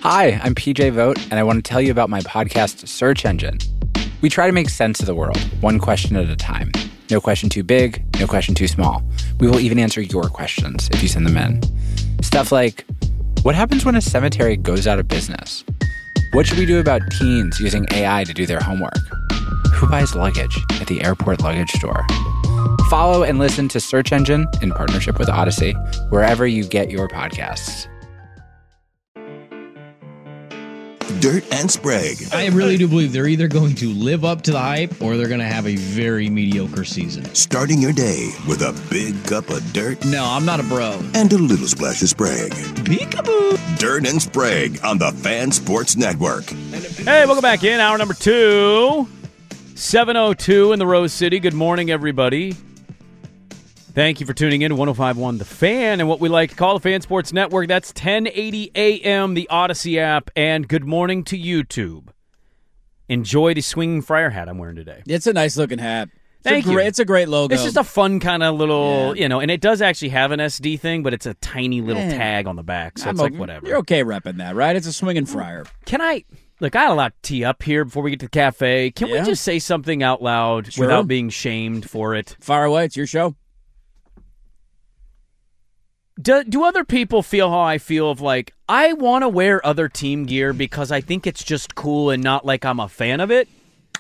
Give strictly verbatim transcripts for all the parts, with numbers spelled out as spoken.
Hi, I'm P J Vogt, and I want to tell you about my podcast, Search Engine. We try to make sense of the world, one question at a time. No question too big, no question too small. We will even answer your questions if you send them in. Stuff like, what happens when a cemetery goes out of business? What should we do about teens using A I to do their homework? Who buys luggage at the airport luggage store? Follow and listen to Search Engine in partnership with Odyssey, wherever you get your podcasts. Dirt and Sprague. I really do believe they're either going to live up to the hype or they're going to have a very mediocre season. Starting your day with a big cup of dirt. No, I'm not a bro. And a little splash of Sprague. Peekaboo. Dirt and Sprague on the Fan Sports Network. Hey, welcome back in. Hour number two. seven oh two in the Rose City. Good morning, everybody. Thank you for tuning in to one oh five point one The Fan and what we like to call the Fan Sports Network. That's ten eighty A M, the Odyssey app, and good morning to YouTube. Enjoy the swinging friar hat I'm wearing today. It's a nice-looking hat. It's Thank a great, you. It's a great logo. It's just a fun kind of little, Yeah. you know, and it does actually have an S D thing, but it's a tiny little Yeah. tag on the back, so I'm it's like o- whatever. You're okay repping that, right? It's a swinging friar. Can I, look, I had a lot to tee up here before we get to the cafe. Can Yeah. we just say something out loud Sure. without being shamed for it? Fire away. It's your show. Do, do other people feel how I feel of like, I want to wear other team gear because I think it's just cool and not like I'm a fan of it?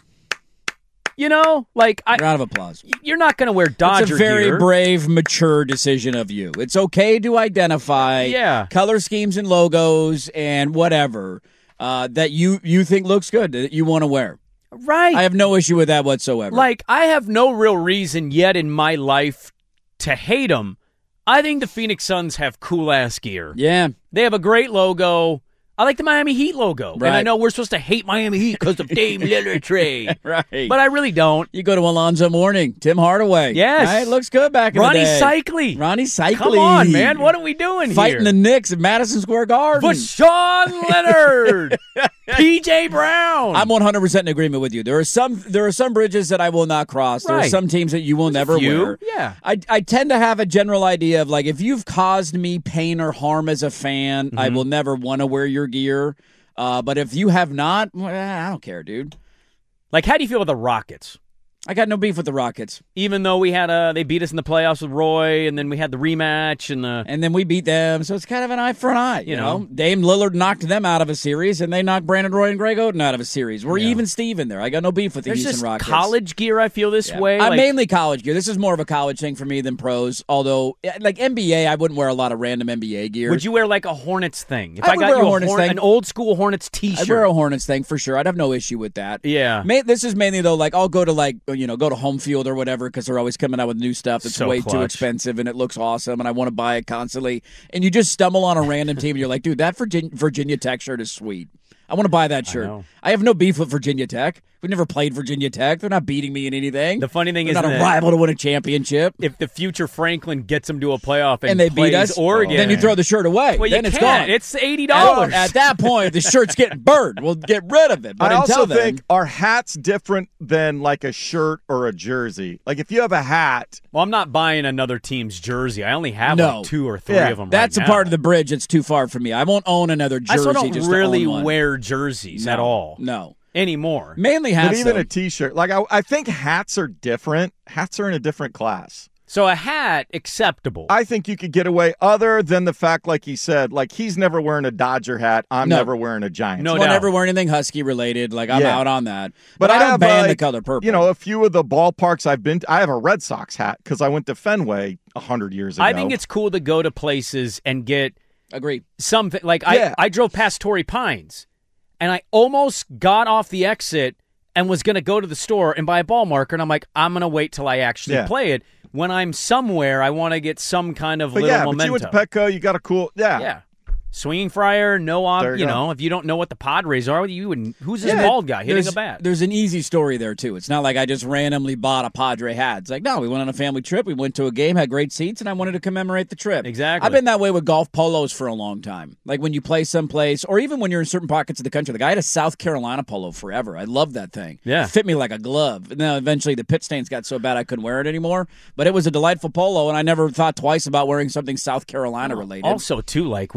You know? Like, I, Round of applause. you're not going to wear Dodger It's a very gear. brave, mature decision of you. It's okay to identify Yeah. color schemes and logos and whatever uh, that you, you think looks good, that you want to wear. Right. I have no issue with that whatsoever. Like, I have no real reason yet in my life to hate them. I think the Phoenix Suns have cool-ass gear. Yeah. They have a great logo. I like the Miami Heat logo. And I Right. know we're supposed to hate Miami Heat because of Dame Lillard trade. Right. But I really don't. You go to Alonzo Mourning, Tim Hardaway. Yes. Right? Looks good back in Ronnie the day. Cycli. Ronnie Cycli. Come on, man. What are we doing Fighting here? the Knicks at Madison Square Garden. Vashawn Leonard. P J Brown. I'm one hundred percent in agreement with you. There are some there are some bridges that I will not cross. There are Right. some teams that you will There's a never few. wear. Yeah. I, I tend to have a general idea of like if you've caused me pain or harm as a fan, I Mm-hmm. will never want to wear your gear. Uh, but if you have not, well, I don't care, dude. Like, how do you feel about the Rockets? I got no beef with the Rockets. Even though we had a, they beat us in the playoffs with Roy, and then we had the rematch and the. And then we beat them, so it's kind of an eye for an eye. You, You know? know. Dame Lillard knocked them out of a series, and they knocked Brandon Roy and Greg Oden out of a series. We're Yeah. even Steven there. I got no beef with the There's Houston just Rockets. college gear. I feel this Yeah. way. I'm like, mainly college gear. This is more of a college thing for me than pros. Although, eh, like N B A, I wouldn't wear a lot of random N B A gear. would you wear like a Hornets thing? If I I, would got wear a you a Hornets Horn- thing. an old school Hornets T-shirt, I'd wear a Hornets thing for sure. I'd have no issue with that. yeah. Ma- this is mainly though, like I'll go to like you know go to home field or whatever because they're always coming out with new stuff that's So way too clutch. expensive and it looks awesome and I want to buy it constantly. And you just stumble on a random team and you're like, dude, that Virginia, Virginia Tech shirt is sweet. I want to buy that shirt. know. I, have no beef with Virginia Tech. We've never played Virginia Tech. They're not beating me in anything. The funny thing They're is not a that rival to win a championship. if the future Franklin gets them to a playoff and, And they plays beat us, Oregon, then you throw the shirt away. well, then you it's can't. gone. It's eighty dollars. At that point, the shirt's getting burned. We'll get rid of it. But I until also then, think are hats different than like a shirt or a jersey? Like if you have a hat, Well, I'm not buying another team's jersey. I only have No. like two or three Yeah, of them. that's right a part now. of the bridge that's too far from me. I won't own another I jersey. still don't just really to own one. wear jerseys No, at all No, anymore. mainly but hats. even though. a t-shirt. Like I, I think hats are different. Hats are in a different class. So a hat acceptable. I think you could get away other than the fact, like he said, like he's never wearing a Dodger hat. I'm No. never wearing a Giants. No hat. Won't doubt. ever wear anything Husky related. Like I'm Yeah. out on that. But, But, I don't have, ban the like, color purple. You know, a few of the ballparks I've been to, I have a Red Sox hat because I went to Fenway a hundred years ago. I think it's cool to go to places and get agree. something. Like Yeah. I, I drove past Torrey Pines, and I almost got off the exit and was going to go to the store and buy a ball marker, and I'm like, I'm going to wait till I actually Yeah. play it. When I'm somewhere, I want to get some kind of But little yeah, momentum. but you went to Petco, you got a cool, yeah. Yeah. Swinging Friar, no, ob- There you, you go. know, if you don't know what the Padres are, you wouldn't. Who's this Yeah, bald guy hitting there's, a bat? There's an easy story there too. It's not like I just randomly bought a Padre hat. It's like no, we went on a family trip. We went to a game, had great seats, and I wanted to commemorate the trip. Exactly. I've been that way with golf polos for a long time. Like when you play someplace, or even when you're in certain pockets of the country. Like I had a South Carolina polo forever. I loved that thing. Yeah. It fit me like a glove. And then eventually the pit stains got so bad I couldn't wear it anymore. But it was a delightful polo, and I never thought twice about wearing something South Carolina related. Also, too, like when you go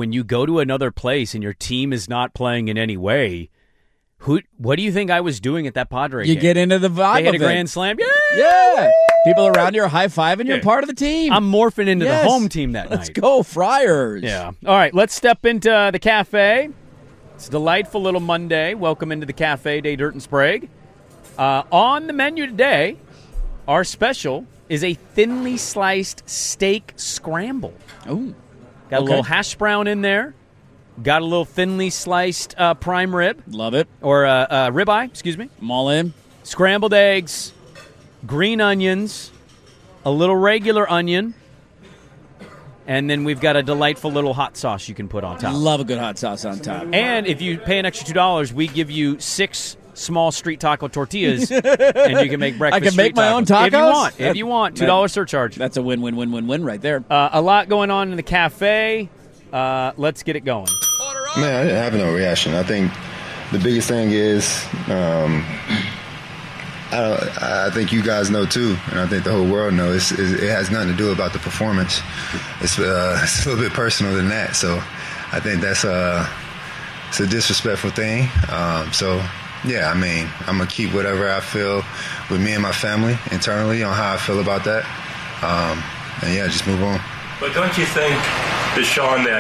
to another place and your team is not playing in any way, who? What do you think I was doing at that Padre You game? get into the vibe They hit of a it. grand slam. Yeah, Yeah. People around you are high-fiving. You're Yeah. part of the team. I'm morphing into Yes. the home team that Let's night. go, Friars. Yeah. All right, let's step into uh, the cafe. It's a delightful little Monday. Welcome into the cafe, Day Dirt and Sprague. Uh, on the menu today, our special is a thinly sliced steak scramble. Ooh. Got a Okay. little hash brown in there. Got a little thinly sliced uh, prime rib, Love it. or uh, uh, ribeye, excuse me. I'm all in. Scrambled eggs, green onions, a little regular onion, and then we've got a delightful little hot sauce you can put on top. Love a good hot sauce on top. And if you pay an extra two dollars, we give you six small street taco tortillas, and you can make breakfast. I can make street my own If you tacos? want, if That- you want, two dollars surcharge. That's a win-win-win-win-win right there. Uh, a lot going on in the cafe. Uh, let's get it going. Man, I didn't have no reaction. I think the biggest thing is, um, I, don't, I think you guys know too, and I think the whole world knows. It's, it has nothing to do about the performance. It's, uh, it's a little bit personal than that. So I think that's a, it's a disrespectful thing. Um, so yeah, I mean, I'm gonna keep whatever I feel with me and my family internally on how I feel about that. Um, and yeah, just move on. But don't you think, Deshaun, that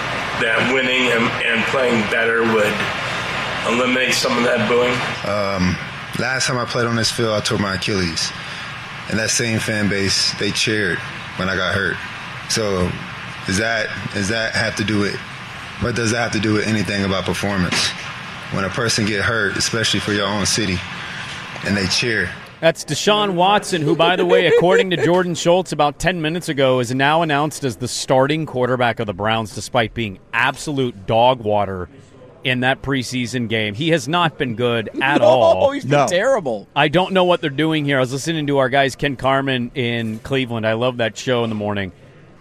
that winning and, and playing better would eliminate some of that booing? Um, last time I played on this field, I tore my Achilles. And that same fan base, they cheered when I got hurt. So does that, does that have to do with, what does that have to do with anything about performance? When a person get hurt, especially for your own city, and they cheer. That's Deshaun Watson, who, by the way, according to Jordan Schultz about ten minutes ago, is now announced as the starting quarterback of the Browns despite being absolute dog water in that preseason game. He has not been good at no, all. he's been No. terrible. I don't know what they're doing here. I was listening to our guys Ken Carmen in Cleveland. I love that show in the morning.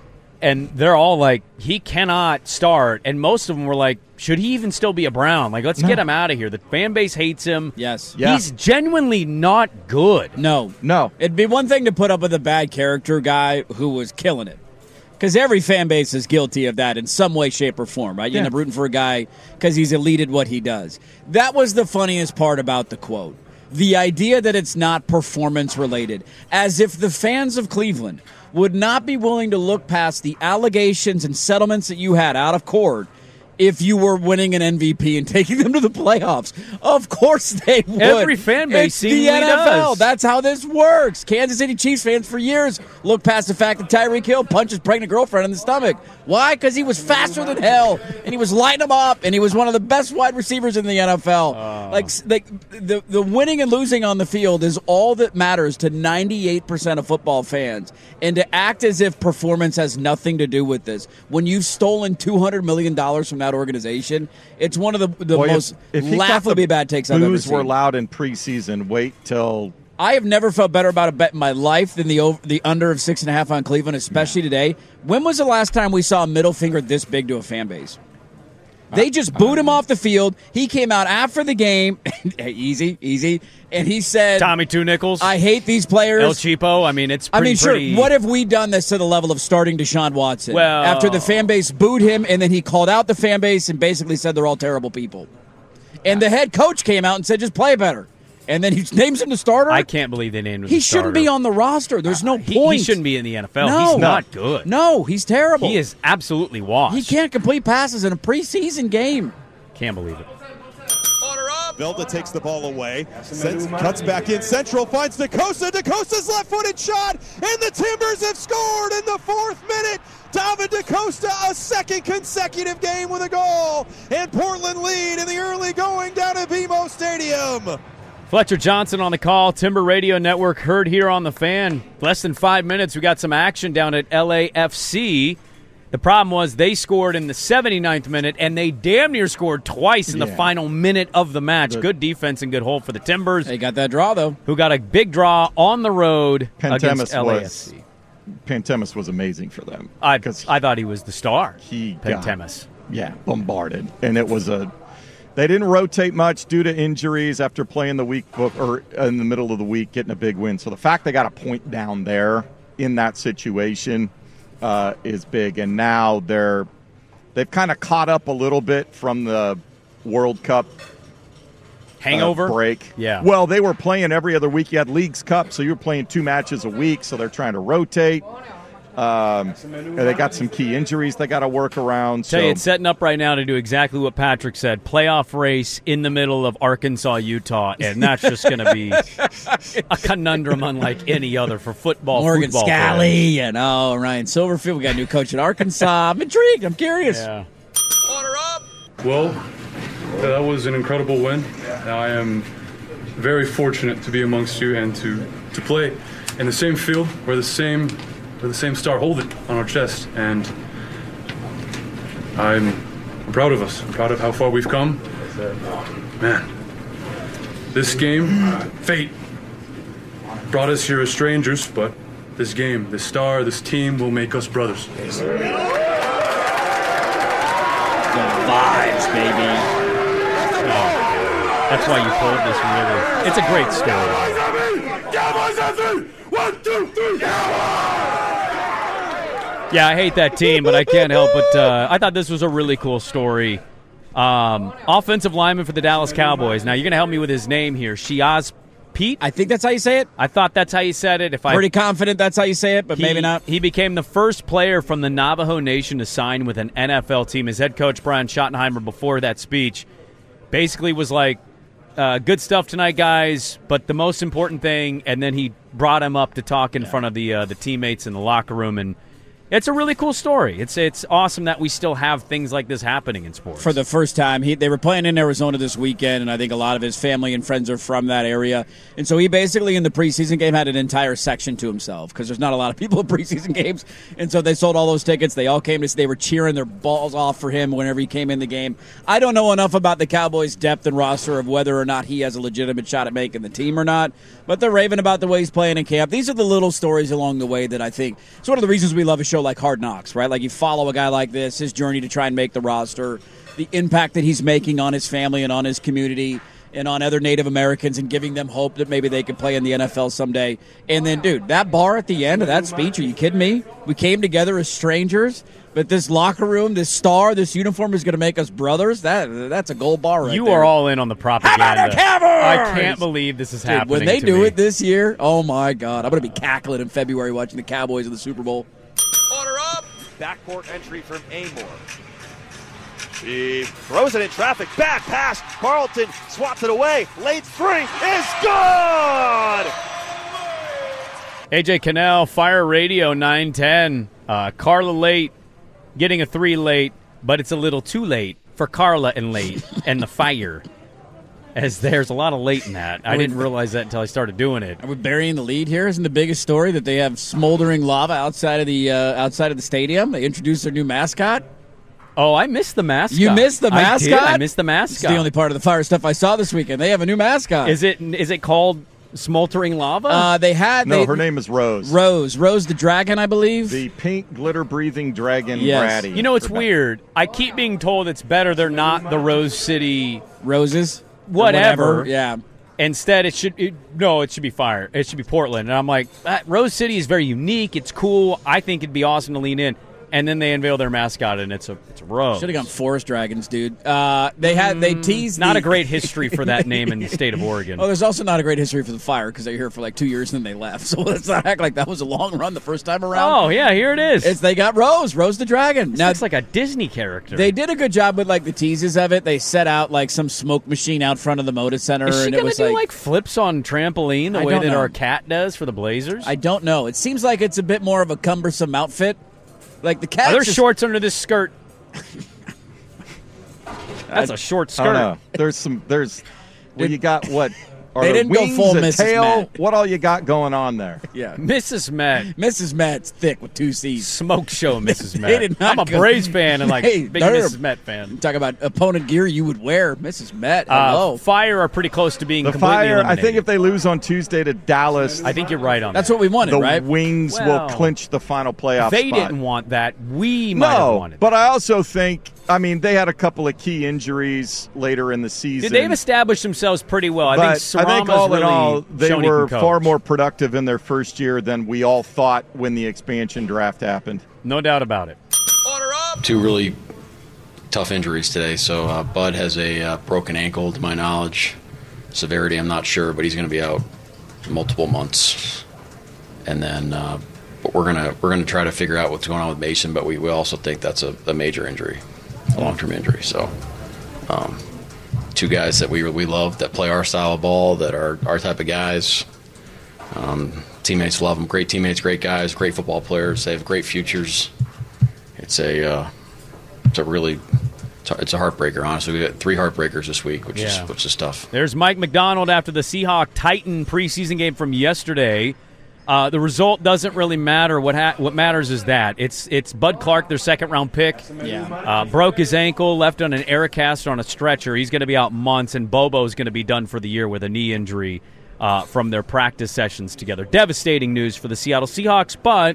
And they're all like, he cannot start. And most of them were like, should he even still be a Brown? Like, let's get him out of here. The fan base hates him. Yes. Yeah. He's genuinely not good. No. No. It'd be one thing to put up with a bad character guy who was killing it. Because every fan base is guilty of that in some way, shape, or form, right? You Yeah. end up rooting for a guy because he's elite at what he does. That was the funniest part about the quote. The idea that it's not performance related. As if the fans of Cleveland would not be willing to look past the allegations and settlements that you had out of court if you were winning an M V P and taking them to the playoffs. Of course they would. Every fan base It's seemingly the N F L. does. That's how this works. Kansas City Chiefs fans for years look past the fact that Tyreek Hill punched his pregnant girlfriend in the stomach. Why? Because he was faster than hell, and he was lighting them up, and he was one of the best wide receivers in the N F L. Oh. Like, like the the winning and losing on the field is all that matters to ninety-eight percent of football fans. And to act as if performance has nothing to do with this, when you've stolen two hundred million dollars from that organization, it's one of the, the Boy, if- most if he got laughably the bad takes I've ever boos seen. were loud in preseason. Wait till I have never felt better about a bet in my life than the over, the under of six and a half on Cleveland, especially today. When was the last time we saw a middle finger this big to a fan base? They just booed him off the field. He came out after the game, easy, easy, and he said, Tommy Two Nickels, "I hate these players." El Cheapo. I mean, it's I pretty, mean, sure. pretty- What have we done this to the level of starting Deshaun Watson? Well- after the fan base booed him, and then he called out the fan base and basically said they're all terrible people. And the head coach came out and said, "Just play better." And then he names him the starter. I can't believe they named him He the shouldn't starter. be on the roster. There's no He, point. he shouldn't be in the N F L. No. He's No. not good. No, he's terrible. He is absolutely washed. He can't complete passes in a preseason game. Can't believe it. Velda takes the ball away, sends, cuts back in. Central finds DeCosta. DeCosta's left-footed shot, and the Timbers have scored in the fourth minute. David DeCosta, a second consecutive game with a goal, and Portland lead in the early going down at B M O Stadium. Fletcher Johnson on the call. Timber Radio Network heard here on the Fan. Less than five minutes, we got some action down at L A F C. The problem was they scored in the seventy-ninth minute, and they damn near scored twice in the Yeah. final minute of the match. The- Good defense and good hold for the Timbers, They got that draw, though. who got a big draw on the road against Pantemis L A F was C. Pantemis was amazing for them. I, because I thought he was the star. he got, Pantemis. yeah, bombarded, and it was a. They didn't rotate much due to injuries after playing the week book or in the middle of the week, getting a big win. So the fact they got a point down there in that situation uh, is big, and now they're they've kind of caught up a little bit from the World Cup hangover uh, break. Yeah. Well, they were playing every other week. You had Leagues Cup, so you were playing two matches a week. So they're trying to rotate. Um, they got some key injuries they got to work around. Tell so. you, it's setting up right now to do exactly what Patrick said. Playoff race in the middle of Arkansas, Utah, and that's just going to be a conundrum unlike any other for football. Morgan football Scalley and oh Ryan Silverfield. We got a new coach at Arkansas. I'm intrigued. I'm curious. Yeah. Well, that was an incredible win. I am very fortunate to be amongst you and to, to play in the same field where the same where the same star hold it on our chest. And I'm, I'm proud of us. I'm proud of how far we've come. Man, this game, fate, brought us here as strangers, but this game, this star, this team will make us brothers. The vibes, baby. That's why you pulled this really. It's a great story. One, two, three, Yeah, I hate that team, but I can't help but uh, I thought this was a really cool story. Um, offensive lineman for the Dallas Cowboys. Now, you're going to help me with his name here. Shiaz Pete? I think that's how you say it. I thought that's how you said it. If I Pretty confident that's how you say it, but he, maybe not. He became the first player from the Navajo Nation to sign with an N F L team. His head coach, Brian Schottenheimer, before that speech, basically was like, uh, good stuff tonight, guys, but the most important thing, and then he brought him up to talk in yeah. front of the uh, the teammates in the locker room, and it's a really cool story. It's it's awesome that we still have things like this happening in sports. For the first time, he, they were playing in Arizona this weekend, and I think a lot of his family and friends are from that area. And so he basically, in the preseason game, had an entire section to himself because there's not a lot of people at preseason games. And so they sold all those tickets. They all came to they were cheering their balls off for him whenever he came in the game. I don't know enough about the Cowboys' depth and roster of whether or not he has a legitimate shot at making the team or not, but they're raving about the way he's playing in camp. These are the little stories along the way that I think it's one of the reasons we love a show like Hard Knocks, right? Like you follow a guy like this, his journey to try and make the roster, the impact that he's making on his family and on his community and on other Native Americans and giving them hope that maybe they could play in the N F L someday. And then, dude, that bar at the end of that speech, are you kidding me? We came together as strangers, but this locker room, this star, this uniform is going to make us brothers. That That's a gold bar right you there. You are all in on the propaganda. How about the Cowboys? I can't believe this is dude, happening when they to do me. it this year, oh, my God. I'm going to be cackling in February watching the Cowboys in the Super Bowl. Order up. Backcourt entry from Amor. He throws it in traffic. Back pass. Carlton swaps it away. Late three is good. A J Cannell, Fire Radio nine ten. Uh, Carla late, getting a three late, but it's a little too late for Carla and late and the fire. As there's a lot of late in that. I didn't realize that until I started doing it. Are we burying the lead here? Isn't the biggest story that they have smoldering lava outside of the uh, outside of the stadium? They introduced their new mascot. Oh, I missed the mascot. You missed the mascot? I did. I missed the mascot. It's the only part of the fire stuff I saw this weekend. They have a new mascot. Is it is it called Smoldering Lava? Uh, they had no. they, her name is Rose. Rose, Rose the dragon, I believe. The pink glitter-breathing dragon. Yes. Bratty. You know, it's weird. I keep being told it's better they're not the Rose City Roses. Whatever. whatever. Yeah. Instead, it should it, no. It should be Fire. It should be Portland. And I'm like, ah, Rose City is very unique. It's cool. I think it'd be awesome to lean in. And then they unveil their mascot, and it's a it's a rose. Should have gone Forest Dragons, dude. Uh, they had they teased. Not the, a great history for that name in the state of Oregon. Oh, there's also not a great history for the Fire because they were here for like two years and then they left. So let's not act like that was a long run the first time around. Oh yeah, here it is. It's they got Rose, Rose the Dragon. This now looks like a Disney character. They did a good job with like the teases of it. They set out like some smoke machine out front of the Moda Center. Is she and gonna it was do like, like flips on trampoline the I way that know. our cat does for the Blazers? I don't know. It seems like it's a bit more of a cumbersome outfit. Like the cat. Are there just, shorts under this skirt? That's a short skirt. I don't know. There's some. There's. Well, you got what? Are They there didn't go wings, full a Missus tail? Matt. What all you got going on there? Yeah. Missus Met. Missus Matt's thick with two C's. Smoke show, Missus They Met. did not I'm a go- Braves fan and like Hey, big they're- Missus Met fan. Talk about opponent gear you would wear. Missus Met. Uh, Hello. Fire are pretty close to being The completely Fire. I eliminated. think if they lose on Tuesday to Dallas, I think you're right on That's that. what we wanted, the right? Wings Well, will clinch the final playoff They spot. didn't want that. We might have No, wanted but I also think. I mean, they had a couple of key injuries later in the season. They've established themselves pretty well. I but think I think Sarama's all really in all, they shown he were can coach. far more productive in their first year than we all thought when the expansion draft happened. No doubt about it. Order up. Two really tough injuries today. So uh, Bud has a uh, broken ankle, to my knowledge. Severity, I'm not sure, but he's going to be out multiple months. And then, uh, but we're gonna we're gonna try to figure out what's going on with Mason. But we, we also think that's a, a major injury, a long term injury. So, um, two guys that we we love that play our style of ball, that are our type of guys. Um, teammates love them. Great teammates, great guys, great football players. They have great futures. It's a uh, it's a really it's a heartbreaker. Honestly, we got three heartbreakers this week, which Yeah. is which is tough. There's Mike McDonald after the Seahawk-Titan preseason game from yesterday. Uh, the result doesn't really matter. What ha- what matters is that it's it's Bud Clark, their second round pick. Yeah. Uh, broke his ankle, left on an Aircast on a stretcher. He's going to be out months, and Bobo's going to be done for the year with a knee injury uh, from their practice sessions together. Devastating news for the Seattle Seahawks, but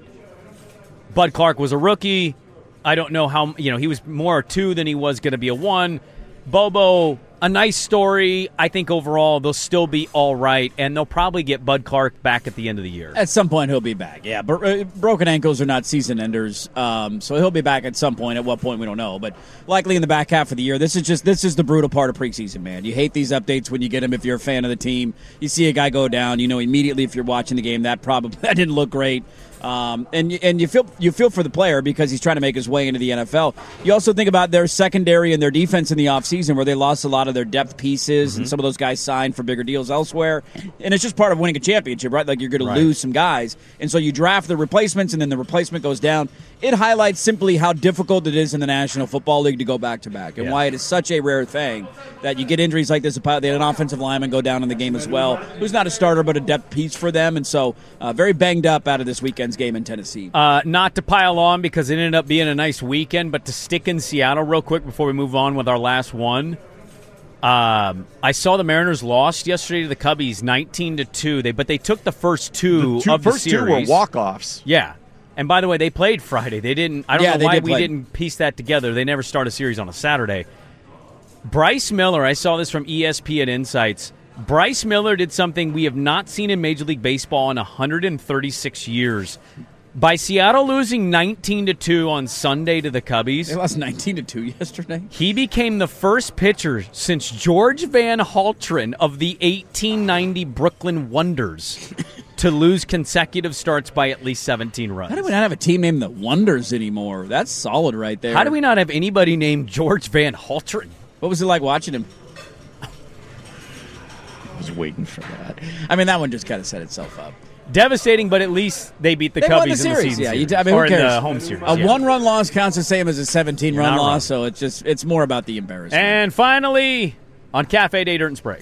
Bud Clark was a rookie. I don't know how, you know, he was more a two than he was going to be a one. Bobo, a nice story. I think overall they'll still be all right, and they'll probably get Bud Clark back at the end of the year. At some point, he'll be back. Yeah, but uh, broken ankles are not season enders, um, so he'll be back at some point. At what point, we don't know, but likely in the back half of the year. This is just this is the brutal part of preseason, man. You hate these updates when you get them. If you're a fan of the team, you see a guy go down, you know immediately if you're watching the game that probably that didn't look great. Um, and and you feel you feel for the player because he's trying to make his way into the N F L. You also think about their secondary and their defense in the offseason where they lost a lot of their depth pieces, mm-hmm. and some of those guys signed for bigger deals elsewhere. And it's just part of winning a championship, right? Like you're going Right. to lose some guys. And so you draft the replacements, and then the replacement goes down. It highlights simply how difficult it is in the National Football League to go back-to-back and Yeah. why it is such a rare thing that you get injuries like this. They had an offensive lineman go down in the game as well, who's not a starter but a depth piece for them. And so uh, very banged up out of this weekend's game in Tennessee. Uh, not to pile on because it ended up being a nice weekend, but to stick in Seattle real quick before we move on with our last one. Um, I saw the Mariners lost yesterday to the Cubbies, nineteen to two. They but they took the first two The two, of the first series. two were walk-offs. Yeah. And by the way, they played Friday. They didn't. I don't Yeah, know they why did we play. didn't piece that together. They never start a series on a Saturday. Bryce Miller, I saw this from E S P N Insights. Bryce Miller did something we have not seen in Major League Baseball in one hundred thirty-six years. By Seattle losing nineteen to two on Sunday to the Cubbies, They lost nineteen to two yesterday. he became the first pitcher since George Van Haltren of the eighteen ninety Brooklyn Wonders to lose consecutive starts by at least seventeen runs. How do we not have a team named the Wonders anymore? That's solid right there. How do we not have anybody named George Van Haltren? What was it like watching him? I was waiting for that. I mean, that one just kind of set itself up. Devastating, but at least they beat the They Cubbies won the in series. the season Yeah, series. you, I mean, or who cares? in the home series. A yeah. one-run loss counts the same as a You're seventeen-run not loss, wrong. so it's just it's more about the embarrassment. And finally, on Cafe Day Dirt and Sprague.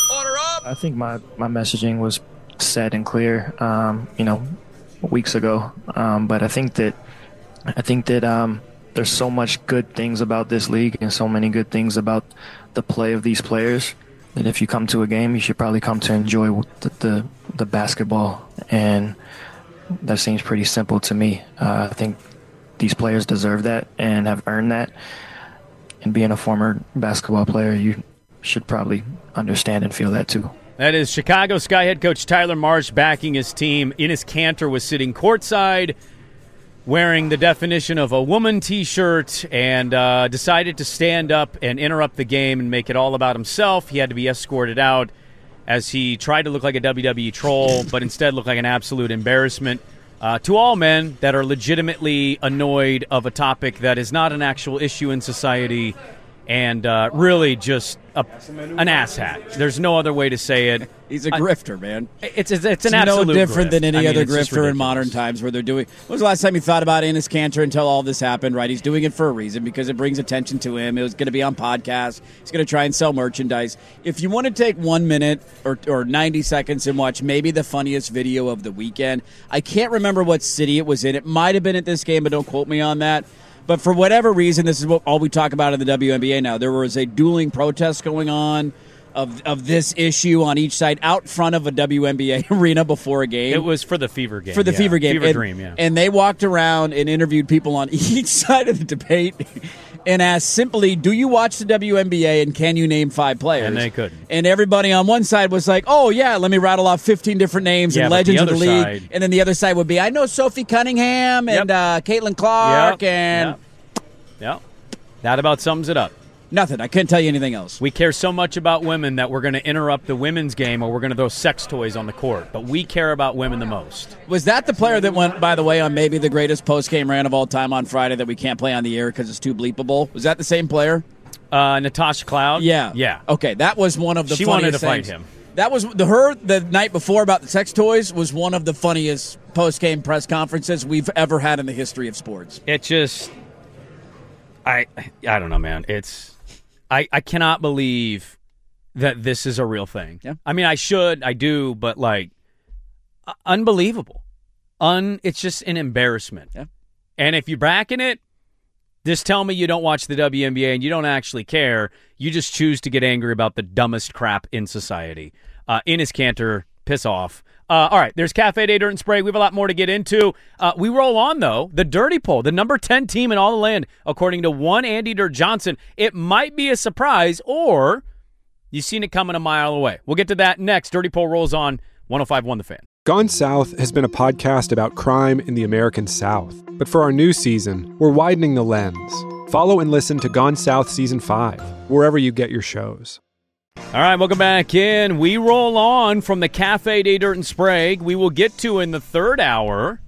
I think my, my messaging was set and clear, um, you know, weeks ago. Um, but I think that I think that um, there's so much good things about this league and so many good things about the play of these players that if you come to a game, you should probably come to enjoy the the, the basketball. And that seems pretty simple to me. Uh, I think these players deserve that and have earned that. And being a former basketball player, you should probably understand and feel that too. That is Chicago Sky head coach Tyler Marsh backing his team. Enes Kanter was sitting courtside wearing the definition of a woman T-shirt and uh, decided to stand up and interrupt the game and make it all about himself. He had to be escorted out as he tried to look like a W W E troll, but instead looked like an absolute embarrassment uh, to all men that are legitimately annoyed of a topic that is not an actual issue in society and uh, really just a, an asshat. There's no other way to say it. He's a I- grifter, man. It's it's, it's an no absolute different grift. than any I mean, other it's just grifter in ridiculous. modern times where they're doing. When was the last time you thought about Enes Kanter until all this happened? Right, he's doing it for a reason because it brings attention to him. It was going to be on podcasts. He's going to try and sell merchandise. If you want to take one minute or or ninety seconds and watch maybe the funniest video of the weekend, I can't remember what city it was in. It might have been at this game, but don't quote me on that. But for whatever reason, this is what all we talk about in the W N B A now. There was a dueling protest going on of of this issue on each side out front of a W N B A arena before a game. It was for the Fever game. For the yeah. Fever game. Fever and, Dream, yeah. And they walked around and interviewed people on each side of the debate and asked simply, do you watch the W N B A and can you name five players? And they couldn't. And everybody on one side was like, oh, yeah, let me rattle off fifteen different names Yeah, and but legends the of the other league. side- And then the other side would be, I know Sophie Cunningham and Yep. uh, Caitlin Clark Yep. and... Yep. That about sums it up. Nothing. I couldn't tell you anything else. We care so much about women that we're going to interrupt the women's game or we're going to throw sex toys on the court. But we care about women the most. Was that the player that went, by the way, on maybe the greatest post-game rant of all time on Friday that we can't play on the air because it's too bleepable? Was that the same player? Uh, Natasha Cloud? Yeah. Yeah. Okay, that was one of the she funniest wanted to things. fight him. That was the her the night before about the sex toys was one of the funniest post-game press conferences we've ever had in the history of sports. It just, I, I don't know, man. It's, I, I cannot believe that this is a real thing. Yeah. I mean, I should, I do, but like, uh, unbelievable. Un, it's just an embarrassment. Yeah. And if you're backing it, just tell me you don't watch the W N B A and you don't actually care. You just choose to get angry about the dumbest crap in society. Uh, Enes Kanter, piss off. Uh, all right, there's Cafe Day Dirt and Sprague. We have a lot more to get into. Uh, we roll on, though. The Dirty Poll, the number ten team in all the land, according to one Andy Dirt Johnson. It might be a surprise, or you've seen it coming a mile away. We'll get to that next. Dirty Poll rolls on one oh five point one The Fan. Gone South has been a podcast about crime in the American South. But for our new season, we're widening the lens. Follow and listen to Gone South Season five, wherever you get your shows. All right, welcome back in. We roll on from the Cafe Day Dirt and Sprague. We will get to in the third hour,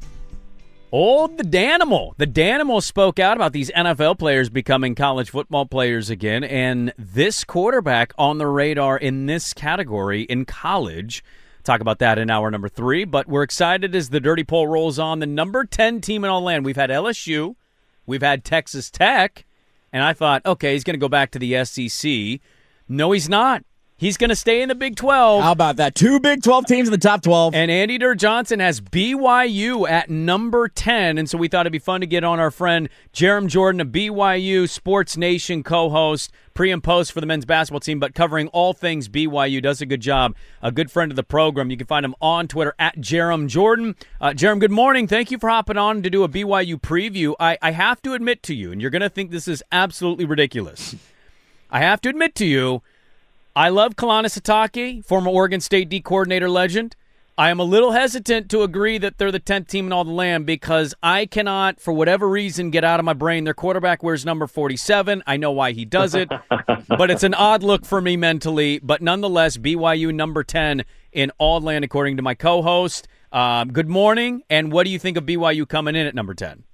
old the Danimal. The Danimal spoke out about these N F L players becoming college football players again, and this quarterback on the radar in this category in college. Talk about that in hour number three, but we're excited as the Dirty Poll rolls on. The number ten team in all land. We've had L S U, we've had Texas Tech, and I thought, okay, he's going to go back to the S E C. No, he's not. He's going to stay in the Big twelve. How about that? Two Big twelve teams in the top twelve. And Andy Dirt Johnson has B Y U at number ten, and so we thought it'd be fun to get on our friend Jarom Jordan, a B Y U Sports Nation co-host, pre and post for the men's basketball team, but covering all things B Y U. Does a good job. A good friend of the program. You can find him on Twitter at Jarom Jordan. Uh, Jarom, good morning. Thank you for hopping on to do a B Y U preview. I, I have to admit to you, and you're going to think this is absolutely ridiculous. I have to admit to you, I love Kalani Sitake, former Oregon State D coordinator legend. I am a little hesitant to agree that they're the tenth team in all the land because I cannot, for whatever reason, get out of my brain. Their quarterback wears number forty-seven. I know why he does it, but it's an odd look for me mentally. But nonetheless, B Y U number ten in all the land, according to my co-host. Um, good morning, and what do you think of B Y U coming in at number ten?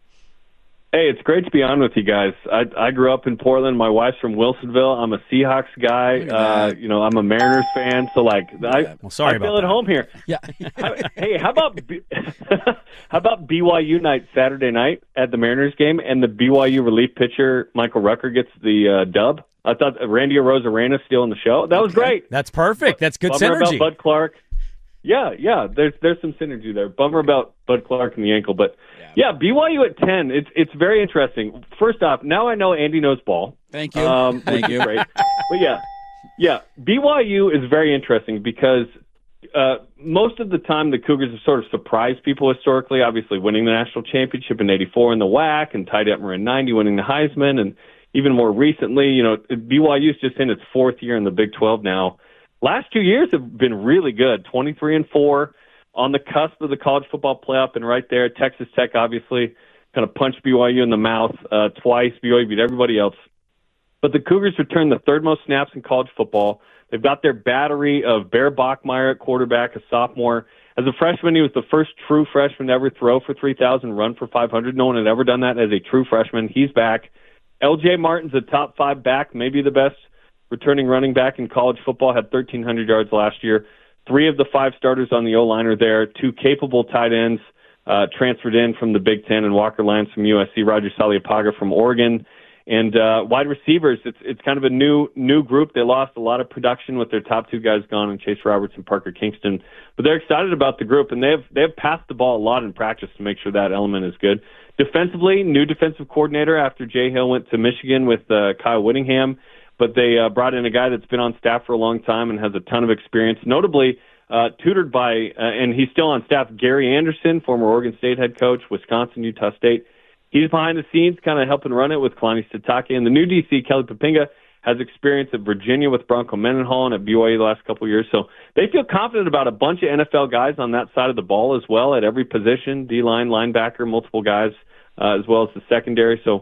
Hey, it's great to be on with you guys. I, I grew up in Portland. My wife's from Wilsonville. I'm a Seahawks guy. Uh, you know, I'm a Mariners fan. So, like, I, well, sorry I about feel at that. home here. Yeah. Hey, how about B- how about B Y U night Saturday night at the Mariners game, and the B Y U relief pitcher Michael Rucker gets the uh, dub? I thought Randy Arozarena stealing the show. That was great. That's perfect. That's good Bummer synergy. about Bud Clark. Yeah, yeah. There's there's some synergy there. Bummer about Bud Clark and the ankle, but yeah, B Y U at ten. It's it's very interesting. First off, now I know Andy knows ball. Thank you. Um, Thank which is you. Great. But yeah, yeah. B Y U is very interesting because uh, most of the time the Cougars have sort of surprised people historically. Obviously, winning the national championship in eighty-four in the W A C, and Ty Detmer in ninety, winning the Heisman, and even more recently, you know, B Y U's just in its fourth year in the Big twelve now. Last two years have been really good, twenty-three and four, on the cusp of the college football playoff, and right there, Texas Tech obviously kind of punched B Y U in the mouth uh, twice. B Y U beat everybody else. But the Cougars returned the third most snaps in college football. They've got their battery of Bear Bachmeier at quarterback, a sophomore. As a freshman, he was the first true freshman to ever throw for three thousand, run for five hundred. No one had ever done that as a true freshman. He's back. L J Martin's a top five back, maybe the best returning running back in college football, had thirteen hundred yards last year. Three of the five starters on the O-line are there. Two capable tight ends uh, transferred in from the Big Ten, and Walker Lyons from U S C, Roger Saliapaga from Oregon. And uh, wide receivers, it's it's kind of a new new group. They lost a lot of production with their top two guys gone, and Chase Roberts and Parker Kingston. But they're excited about the group, and they've they've passed the ball a lot in practice to make sure that element is good. Defensively, new defensive coordinator after Jay Hill went to Michigan with uh, Kyle Whittingham. But they uh, brought in a guy that's been on staff for a long time and has a ton of experience, notably uh, tutored by, uh, and he's still on staff, Gary Anderson, former Oregon State head coach, Wisconsin, Utah State. He's behind the scenes kind of helping run it with Kalani Sitake. And the new D C, Kelly Poppinga, has experience at Virginia with Bronco Mendenhall and at B Y U the last couple of years. So they feel confident about a bunch of N F L guys on that side of the ball as well at every position, D-line, linebacker, multiple guys, uh, as well as the secondary. So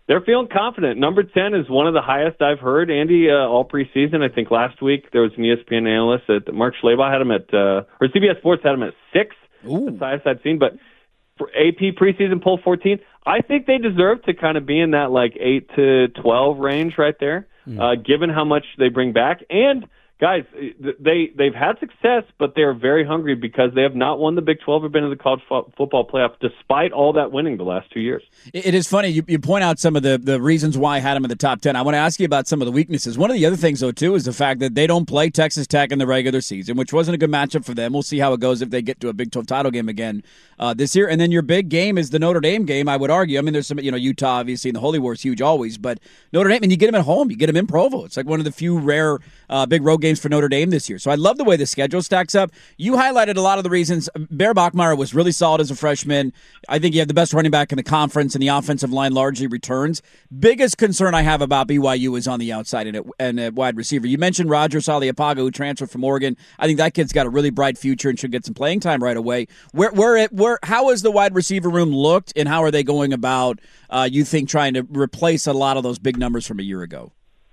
They're feeling confident. Number ten is one of the highest I've heard, Andy, uh, all preseason. I think last week there was an E S P N analyst that Mark Schlabach had him at, uh, or C B S Sports had him at six. Ooh. That's the highest I've seen. But for A P preseason poll fourteen, I think they deserve to kind of be in that like eight to twelve range right there, mm. uh, given how much they bring back. And guys, they, they've had success, but they're very hungry because they have not won the Big twelve or been in the college fo- football playoff despite all that winning the last two years. It is funny. You, you point out some of the, the reasons why I had them in the top ten. I want to ask you about some of the weaknesses. One of the other things, though, too, is the fact that they don't play Texas Tech in the regular season, which wasn't a good matchup for them. We'll see how it goes if they get to a Big twelve title game again uh, this year. And then your big game is the Notre Dame game, I would argue. I mean, there's some, you know, Utah, obviously, and the Holy War is huge always, but Notre Dame, and you get them at home. You get them in Provo. It's like one of the few rare uh, big road games for Notre Dame this year. So I love the way the schedule stacks up. You highlighted a lot of the reasons. Bear Bachmeier was really solid as a freshman. I think you have the best running back in the conference, and the offensive line largely returns. Biggest concern I have about B Y U is on the outside and at, and at wide receiver. You mentioned Roger Saliapaga, who transferred from Oregon. I think that kid's got a really bright future and should get some playing time right away. Where, where, it, where, how has the wide receiver room looked, and how are they going about, uh, you think, trying to replace a lot of those big numbers from a year ago?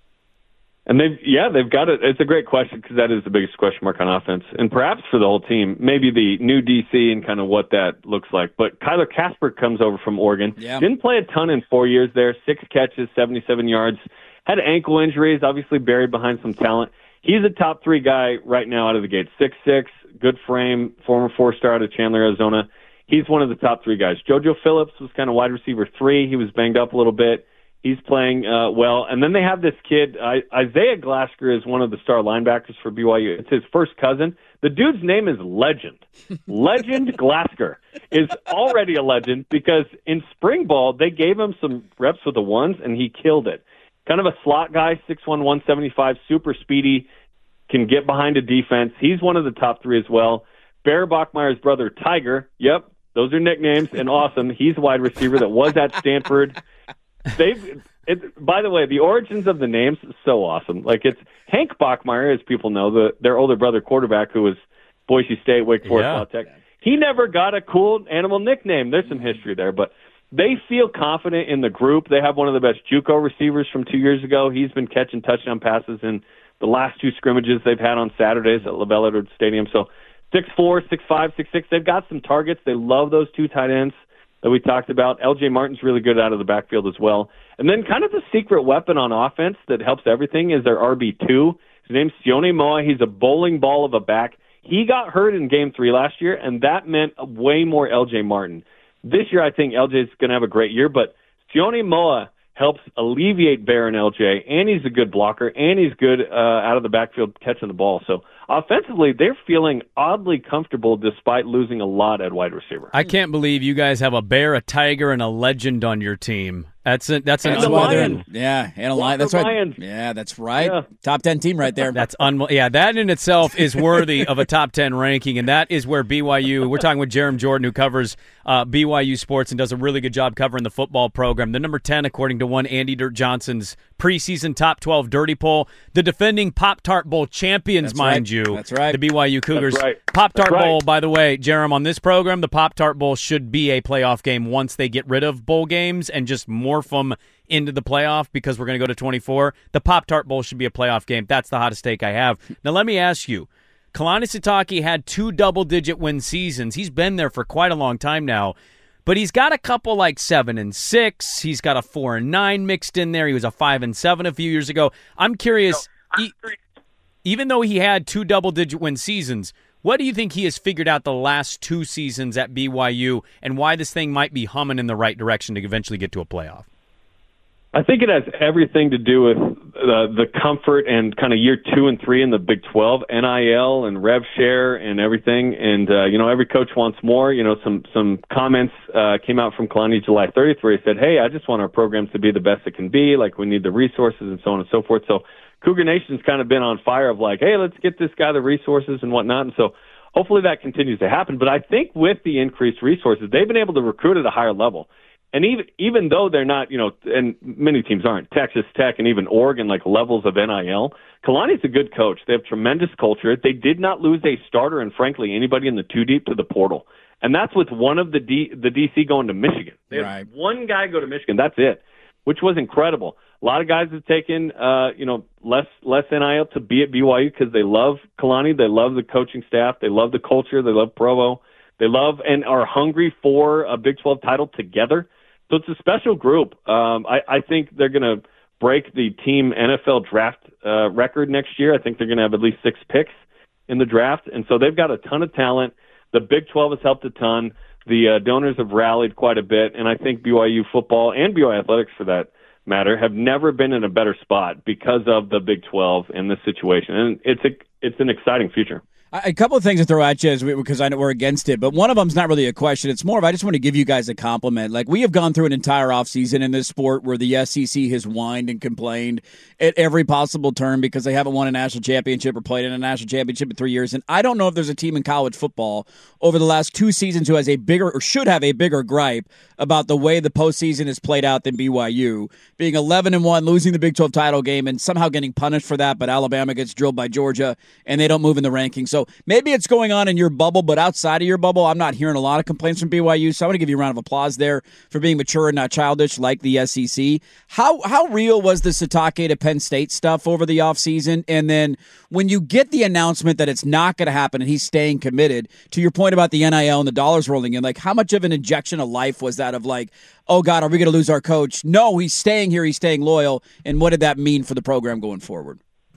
And they've, yeah, they've got it. It's a great question because that is the biggest question mark on offense, and perhaps for the whole team. Maybe the new D C and kind of what that looks like. But Kyler Casper comes over from Oregon. Yeah. Didn't play a ton in four years there. Six catches, seventy-seven yards. Had ankle injuries. Obviously buried behind some talent. He's a top three guy right now out of the gate. six six, good frame, former four-star out of Chandler, Arizona. He's one of the top three guys. JoJo Phillips was kind of wide receiver three. He was banged up a little bit. He's playing uh, well. And then they have this kid, I, Isaiah Glasgow is one of the star linebackers for B Y U. It's his first cousin. The dude's name is Legend. Legend Glasgow is already a legend because in spring ball, they gave him some reps with the ones, and he killed it. Kind of a slot guy, six one, one seventy-five, super speedy, can get behind a defense. He's one of the top three as well. Bear Bachmeier's brother, Tiger, yep, those are nicknames, and awesome. He's a wide receiver that was at Stanford. They've, it, by the way, the origins of the names is so awesome. Like it's Hank Bachmeier, as people know, the their older brother quarterback who was Boise State, Wake Forest, Yeah. La Tech. He never got a cool animal nickname. There's some history there, but they feel confident in the group. They have one of the best JUCO receivers from two years ago. He's been catching touchdown passes in the last two scrimmages they've had on Saturdays at LaBelle Edwards Stadium. So six four, six five, six six. They've got some targets. They love those two tight ends that we talked about. L J Martin's really good out of the backfield as well. And then kind of the secret weapon on offense that helps everything is their R B two. His name's Sione Moa. He's a bowling ball of a back. He got hurt in game three last year, and that meant way more L J Martin. This year, I think L J's going to have a great year, but Sione Moa helps alleviate Bear and L J, and he's a good blocker, and he's good uh, out of the backfield catching the ball. So offensively, they're feeling oddly comfortable despite losing a lot at wide receiver. I can't believe you guys have a Bear, a Tiger, and a Legend on your team. That's a, that's an And the Lions. Yeah, and a lion. Walker That's right. Lions. Yeah, that's right. Yeah. Top ten team right there. That's un- yeah, that in itself is worthy of a top ten ranking, and that is where B Y U, we're talking with Jerem Jordan, who covers uh, B Y U sports and does a really good job covering the football program. The number ten, according to one Andy Dirt Johnson's preseason top twelve dirty poll, the defending Pop-Tart Bowl champions, That's mind right. you. That's right. The B Y U Cougars. That's right. Pop-Tart That's right. Bowl, by the way, Jerem, on this program, the Pop-Tart Bowl should be a playoff game once they get rid of bowl games and just morph them into the playoff because we're going to go to twenty-four. The Pop-Tart Bowl should be a playoff game. That's the hottest take I have. Now, let me ask you. Kalani Sitake had two double-digit win seasons. He's been there for quite a long time now, but he's got a couple like seven and six. He's got a four and nine mixed in there. He was a five and seven a few years ago. I'm curious, he, even though he had two double-digit win seasons, what do you think he has figured out the last two seasons at B Y U and why this thing might be humming in the right direction to eventually get to a playoff? I think it has everything to do with uh, the comfort and kind of year two and three in the Big twelve, N I L and rev share and everything. And, uh, you know, every coach wants more. You know, some, some comments uh, came out from Kalani July thirtieth where he said, hey, I just want our programs to be the best it can be. Like, we need the resources and so on and so forth. So Cougar Nation's kind of been on fire of like, hey, let's get this guy the resources and whatnot. And so hopefully that continues to happen. But I think with the increased resources, they've been able to recruit at a higher level. And even even though they're not, you know, and many teams aren't, Texas Tech and even Oregon, like levels of N I L, Kalani's a good coach. They have tremendous culture. They did not lose a starter and, frankly, anybody in the two deep to the portal. And that's with one of the D, the D C going to Michigan. They Right. had one guy go to Michigan. That's it. which was incredible. A lot of guys have taken, uh, you know, less less N I L to be at B Y U because they love Kalani, they love the coaching staff, they love the culture, they love Provo, they love and are hungry for a Big twelve title together. So it's a special group. Um, I, I think they're going to break the team N F L draft uh, record next year. I think they're going to have at least six picks in the draft, and so they've got a ton of talent. The Big twelve has helped a ton. The uh, donors have rallied quite a bit, and I think B Y U football and B Y U athletics, for that matter, have never been in a better spot because of the Big twelve in this situation, and it's a it's an exciting future. A couple of things to throw at you as we, because I know we're against it, but one of them's not really a question. It's more of I just want to give you guys a compliment. Like, we have gone through an entire offseason in this sport where the S E C has whined and complained at every possible turn because they haven't won a national championship or played in a national championship in three years. And I don't know if there's a team in college football over the last two seasons who has a bigger or should have a bigger gripe about the way the postseason is played out than B Y U. Being eleven and one, losing the Big twelve title game, and somehow getting punished for that, but Alabama gets drilled by Georgia, and they don't move in the rankings. So maybe it's going on in your bubble, but outside of your bubble, I'm not hearing a lot of complaints from B Y U. So I want to give you a round of applause there for being mature and not childish like the S E C. How how real was the Sitake to Penn State stuff over the offseason? And then when you get the announcement that it's not going to happen and he's staying committed, to your point about the N I L and the dollars rolling in, like how much of an injection of life was that of like, oh, God, are we going to lose our coach? No, he's staying here. He's staying loyal. And what did that mean for the program going forward?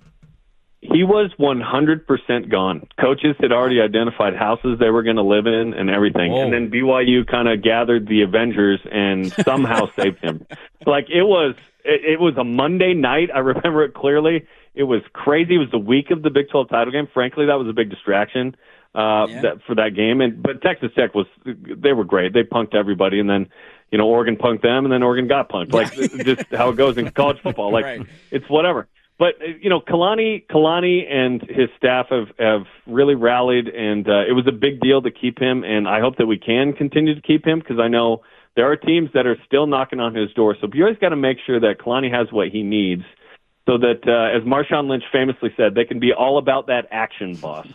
He was one hundred percent gone. Coaches had already identified houses they were going to live in and everything. Whoa. And then B Y U kind of gathered the Avengers and somehow saved him. Like, it was it, it was a Monday night. I remember it clearly. It was crazy. It was the week of the Big twelve title game. Frankly, that was a big distraction uh, yeah. that, for that game. And But Texas Tech, was they were great. They punked everybody. And then, you know, Oregon punked them, and then Oregon got punked. Like, just how it goes in college football. Like, right. It's whatever. But, you know, Kalani Kalani and his staff have, have really rallied, and uh, it was a big deal to keep him, and I hope that we can continue to keep him because I know there are teams that are still knocking on his door. So B Y U's got to make sure that Kalani has what he needs so that, uh, as Marshawn Lynch famously said, they can be all about that action, boss.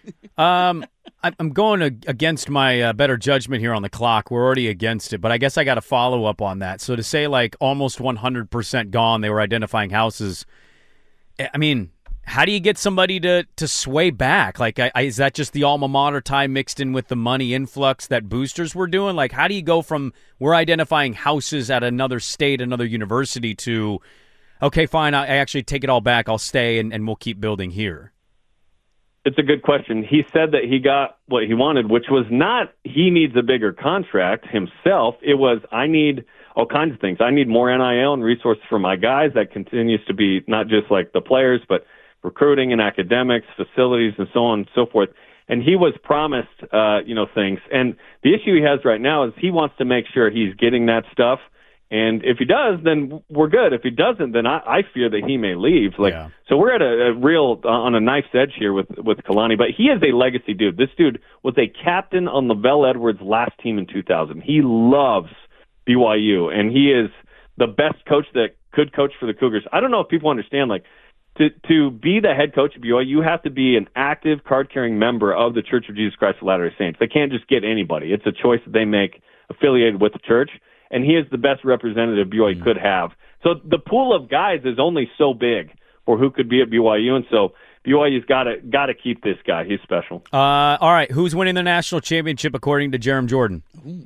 um, I'm going against my uh, better judgment here on the clock. We're already against it, but I guess I got to follow up on that. So to say, like, almost one hundred percent gone, they were identifying houses – I mean, how do you get somebody to, to sway back? Like, I, I, is that just the alma mater tie mixed in with the money influx that boosters were doing? Like, how do you go from we're identifying houses at another state, another university to, okay, fine, I, I actually take it all back, I'll stay, and, and we'll keep building here? It's a good question. He said that he got what he wanted, which was not he needs a bigger contract himself. It was I need all kinds of things. I need more N I L and resources for my guys. That continues to be not just like the players, but recruiting and academics, facilities, and so on and so forth. And he was promised, uh, you know, things. And the issue he has right now is he wants to make sure he's getting that stuff. And if he does, then we're good. If he doesn't, then I, I fear that he may leave. Like, yeah. So we're at a, a real uh, on a knife's edge here with with Kalani. But he is a legacy dude. This dude was a captain on LaVell Edwards' last team in two thousand. He loves B Y U, and he is the best coach that could coach for the Cougars. I don't know if people understand, like, to to be the head coach of B Y U, you have to be an active card-carrying member of the Church of Jesus Christ of Latter-day Saints. They can't just get anybody. It's a choice that they make affiliated with the church, and he is the best representative B Y U mm. could have. So the pool of guys is only so big for who could be at B Y U, and so B Y U's got to got to keep this guy. He's special. Uh, all right, who's winning the national championship according to Jarom Jordan?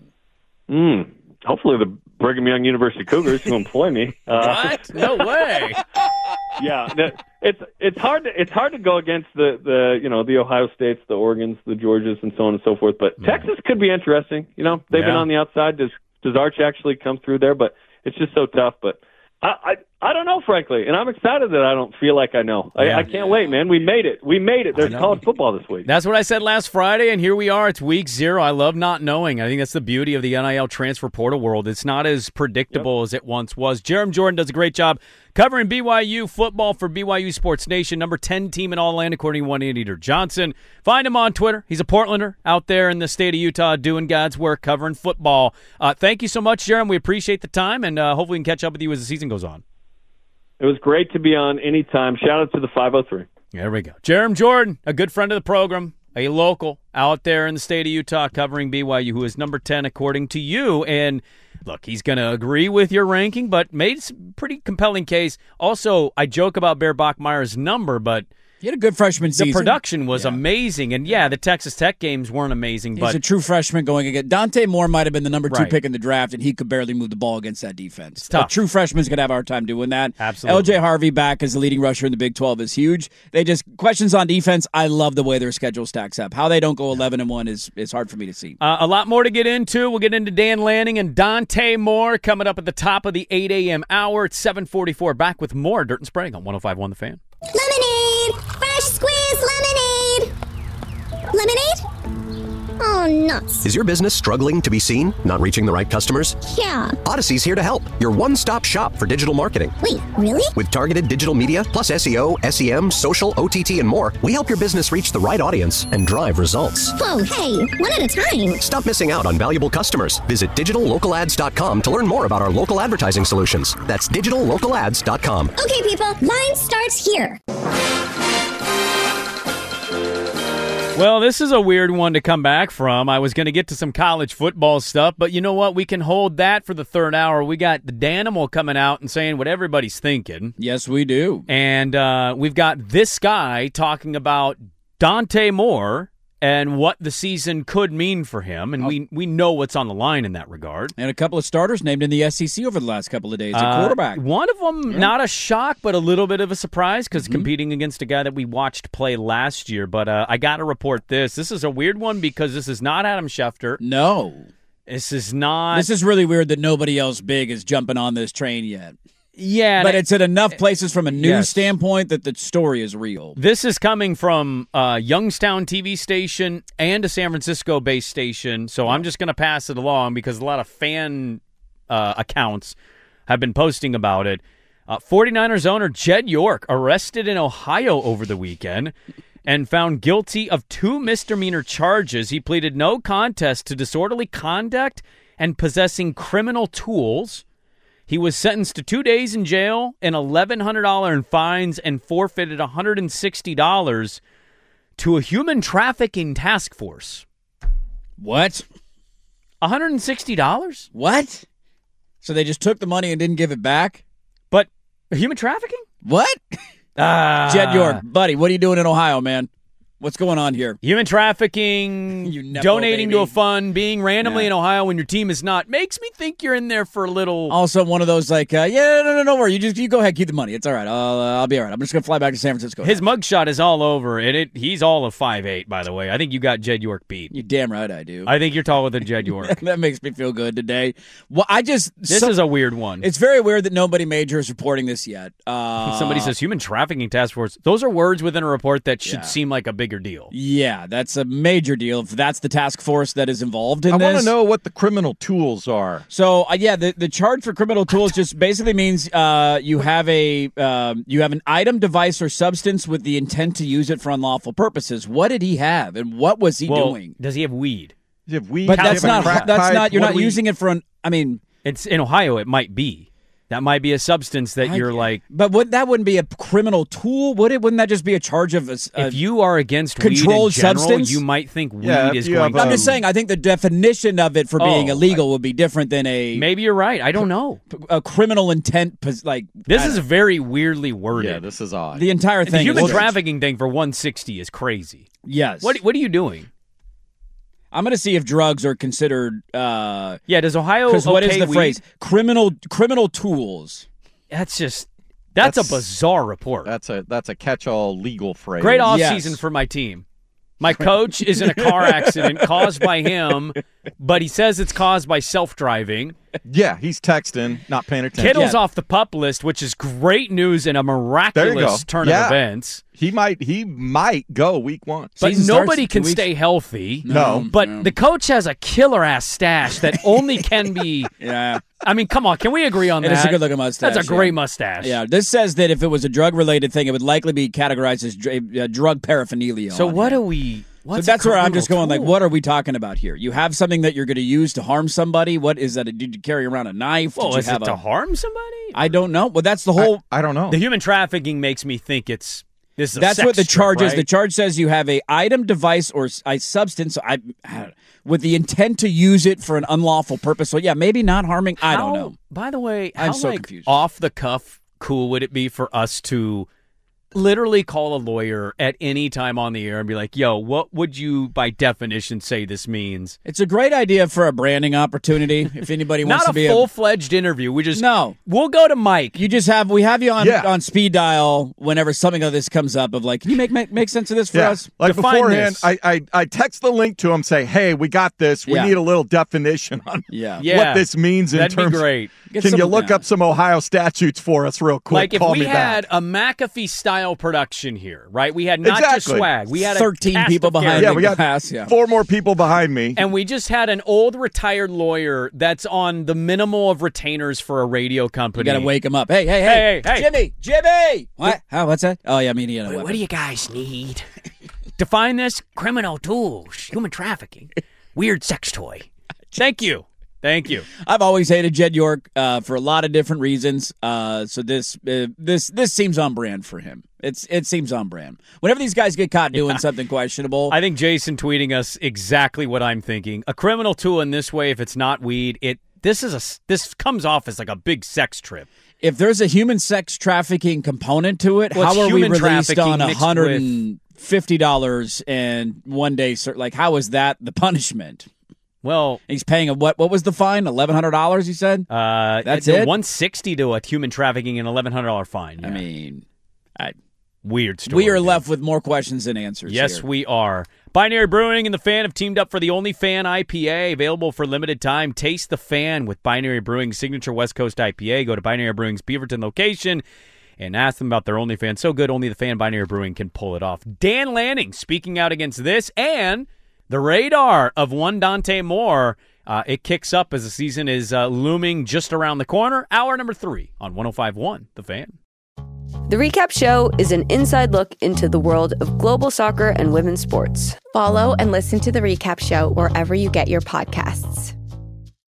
Hmm. Hopefully the Brigham Young University Cougars who employ me. Uh, what? No way. Yeah, it's it's hard to it's hard to go against the, the you know the Ohio States, the Oregons, the Georgias, and so on and so forth. But yeah. Texas could be interesting. You know, they've yeah. been on the outside. Does does Arch actually come through there? But it's just so tough. But I, I I don't know, frankly, and I'm excited that I don't feel like I know. I, yeah. I can't wait, man. We made it. We made it. There's college football this week. That's what I said last Friday, and here we are. It's week zero. I love not knowing. I think that's the beauty of the N I L transfer portal world. It's not as predictable yep. as it once was. Jarom Jordan does a great job covering B Y U football for B Y U Sports Nation, number ten team in all land, according to one Anteater Johnson. Find him on Twitter. He's a Portlander out there in the state of Utah doing God's work, covering football. Uh, thank you so much, Jarom. We appreciate the time, and uh, hopefully we can catch up with you as the season goes on. It was great to be on anytime. Shout out to the five oh three. There we go. Jarom Jordan, a good friend of the program, a local out there in the state of Utah covering B Y U, who is number ten according to you. And look, he's going to agree with your ranking, but made a pretty compelling case. Also, I joke about Bear Bachmeier's number, but he had a good freshman season. The production was yeah. amazing. And, yeah, the Texas Tech games weren't amazing. He's but a true freshman going against. Dante Moore might have been the number two right. pick in the draft, and he could barely move the ball against that defense. It's tough. A true freshman's going to have a hard time doing that. Absolutely. L J Harvey back as the leading rusher in the Big twelve is huge. They just questions on defense. I love the way their schedule stacks up. How they don't go eleven and one is, is hard for me to see. Uh, a lot more to get into. We'll get into Dan Lanning and Dante Moore coming up at the top of the eight a.m. hour. It's seven forty-four. Back with more Dirt and Sprague on one oh five point one The Fan. Lemonade! Fresh squeeze lemonade! Lemonade? Oh, nuts. Is your business struggling to be seen? Not reaching the right customers? Yeah. Odyssey's here to help. Your one-stop shop for digital marketing. Wait, really? With targeted digital media, plus S E O, S E M, social, O T T, and more, we help your business reach the right audience and drive results. Whoa, hey, one at a time. Stop missing out on valuable customers. Visit digital local ads dot com to learn more about our local advertising solutions. That's digital local ads dot com. Okay, people, line starts here. Well, this is a weird one to come back from. I was going to get to some college football stuff, but you know what? We can hold that for the third hour. We got the Danimal coming out and saying what everybody's thinking. Yes, we do. And uh, we've got this guy talking about Dante Moore and what the season could mean for him, and we we know what's on the line in that regard. And a couple of starters named in the S E C over the last couple of days at Uh, quarterback. One of them, Yeah. not a shock, but a little bit of a surprise because Mm-hmm. competing against a guy that we watched play last year. But uh, I got to report this. This is a weird one because this is not Adam Schefter. No. This is not. This is really weird that nobody else big is jumping on this train yet. Yeah. But and it's at enough places from a news Yes. standpoint that the story is real. This is coming from a Youngstown T V station and a San Francisco-based station, so I'm just going to pass it along because a lot of fan uh, accounts have been posting about it. Uh, 49ers owner Jed York arrested in Ohio over the weekend and found guilty of two misdemeanor charges. He pleaded no contest to disorderly conduct and possessing criminal tools. He was sentenced to two days in jail and eleven hundred dollars in fines and forfeited one hundred sixty dollars to a human trafficking task force. What? one hundred sixty dollars? What? So they just took the money and didn't give it back? But human trafficking? What? Uh, Jed York, buddy, what are you doing in Ohio, man? What's going on here? Human trafficking, You nepo donating to baby. a fund, being randomly Yeah. in Ohio when your team is not, makes me think you're in there for a little... Also, one of those like, uh, yeah, no, no, no, worry. You just you go ahead, keep the money. It's all right. I'll, uh, I'll be all right. I'm just gonna fly back to San Francisco. His mugshot is all over it. it. He's all of five eight, by the way. I think you got Jed York beat. You damn right I do. I think you're taller than Jed York. That makes me feel good today. Well, I just This so- is a weird one. It's very weird that nobody major is reporting this yet. Uh, Somebody says human trafficking task force. Those are words within a report that should Yeah. seem like a bigger deal. Yeah, that's a major deal. If that's the task force that is involved in I this. want to know what the criminal tools are. So uh, yeah, the, the charge for criminal tools just basically means uh, you have a um, you have an item, device, or substance with the intent to use it for unlawful purposes. What did he have, and what was he Well, doing? Does he have weed? You have weed. But you that's have a not crack that's pipe, not you're what not do we- using it for an. I mean, It's in Ohio. It might be. That might be a substance that I- you're like. but would that wouldn't be a criminal tool? Would it? Wouldn't that just be a charge of a, a If you are against controlled weed in general, substance? you might think weed Yeah, if is you going have to. I'm just saying. I think the definition of it for being Oh, illegal would be different than a Maybe you're right. I don't know. a criminal intent. pos- Like This I is don't- very weirdly worded. Yeah, this is odd. the entire the thing. human is- trafficking thing for one sixty is crazy. Yes. What What are you doing? I'm going to see if drugs are considered. Uh, Yeah, does Ohio? Because what is okay the weed? phrase? Criminal criminal tools. That's just. That's, That's- a bizarre report. That's a that's a catch-all legal phrase. Great off Yes. season for my team. My coach is in a car accident caused by him, but he says it's caused by self-driving. Yeah, he's texting, not paying attention. Kittle's Yeah. off the PUP list, which is great news and a There you go. miraculous turn Yeah. of events. He might he might go week one. But Season nobody starts can two weeks. stay healthy. No. But the coach has a killer-ass stash that only can be... Yeah. I mean, come on. Can we agree on It that? is a good looking mustache. That's a great yeah. mustache. Yeah, this says that if it was a drug related thing, it would likely be categorized as dr- uh, drug paraphernalia. So on what here. are we... What's so that's a where I'm criminal just going like, tool? what are we talking about here? You have something that you're going to use to harm somebody. What is that? Did you carry around a knife? Well, Did you is have it a, to harm somebody? I don't know. Well, that's the whole. I don't know. The human trafficking makes me think it's This is a That's sex what the trip, charge is. right? The charge says you have a item, device, or s- a substance I, I- with the intent to use it for an unlawful purpose. So, yeah, maybe not harming. I don't How- know. By the way, I'm how so like, confused. off the cuff cool would it be for us to literally call a lawyer at any time on the air and be like, yo, what would you by definition say this means? It's a great idea for a branding opportunity. If anybody wants Not to a be full-fledged interview. We just no. We'll go to Mike. You just have we have you on Yeah. on speed dial whenever something like this comes up. Of like, can you make make, make sense of this for Yeah. us? Like Define beforehand, this. I, I I text the link to him, say, "Hey, we got this. We Yeah. need a little definition on Yeah. Yeah. what this means in That'd be terms." great. Get Can some- you look yeah. up some Ohio statutes for us real quick? Like if Call we me had back. a McAfee style production here, right? We had not just Exactly. swag. We had a thirteen cast people of behind yeah, me we got pass, yeah. four more people behind me. And we just had an old retired lawyer that's on the minimal of retainers for a radio company. You got to wake him up. Hey, hey, hey, Hey, hey, hey. Jimmy, Jimmy. What? How? What's that? Oh yeah, media. What, what do you guys need? Define this: criminal tools, human trafficking, weird sex toy. Thank you. Thank you. I've always hated Jed York uh, for a lot of different reasons. Uh, so this uh, this this seems on brand for him. It's it seems on brand. Whenever these guys get caught doing Yeah. something questionable, I think Jason tweeting us exactly what I'm thinking. A criminal tool in this way, if it's not weed, it this is a this comes off as like a big sex trip. if there's a human sex trafficking component to it, Well, it's how are we human released trafficking on a mixed hundred and fifty dollars and one day? Sir, like, how is that the punishment? Well, he's paying a what? What was the fine? Eleven hundred dollars. He said. Uh, That's it's it. One sixty to a human trafficking and eleven hundred dollar fine. I mean, I, weird story. we are left with more questions than answers. Yes, here. we are. Binary Brewing and The Fan have teamed up for the Only Fan I P A, available for limited time. Taste the Fan with Binary Brewing's signature West Coast I P A. Go to Binary Brewing's Beaverton location and ask them about their Only Fan. So good, only the Fan Binary Brewing can pull it off. Dan Lanning speaking out against this and the radar of one Dante Moore. Uh, it kicks up as the season is uh, looming just around the corner. Hour number three on one oh five point one The Fan. The Recap Show is an inside look into the world of global soccer and women's sports. Follow and listen to The Recap Show wherever you get your podcasts.